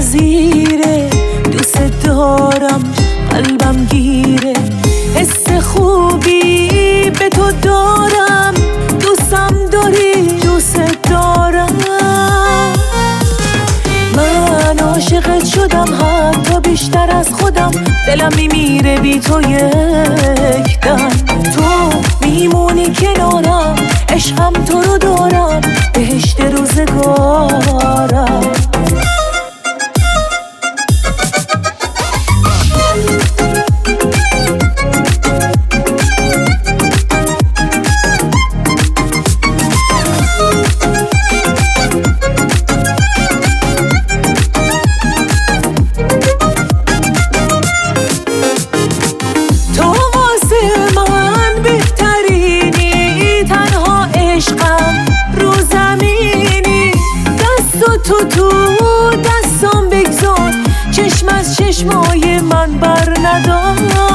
میپذیره، دوست دارم قلبم گیره، حس خوبی به تو دارم، دوستم داری دوست دارم. من عاشقت شدم حتی بیشتر از خودم، دلم میمیره بی تو یک دم. تو میمونی کنارم، عشقم تو رو دارم، بهشت روزگارم. تو دستم بگذار، چشم از چشمای من بر ندار.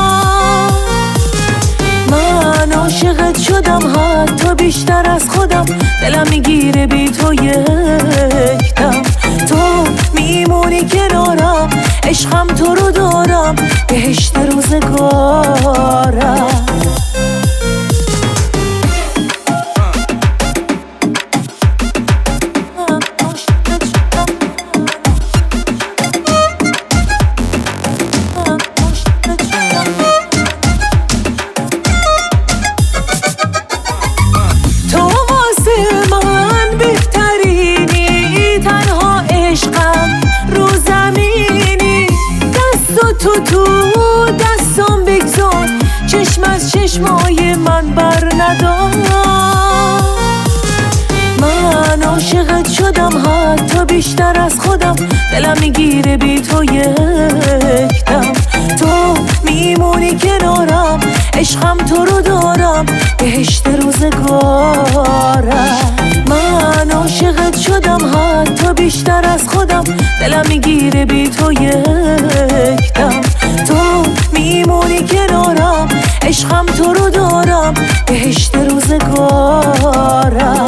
من عاشقت شدم حتی بیشتر از خودم، دلم میگیره بی تو یک دم. تو میمونی کنارم، عشقم تو رو دارم، بهشت روزگارم. تو دستم بگذار، چشم از چشمای من بر ندار. من عاشقت شدم حتی بیشتر از خودم، دلم میگیره بی تو یک دم. تو میمونی کنارم، عشقم تو رو دارم، بهشت روزگارم. من عاشقت شدم حتی بیشتر از خودم، دلم میگیره بی تو یک دم. تو میمونی کنارم، عشقم تو رو دارم، بهشت روزگارم.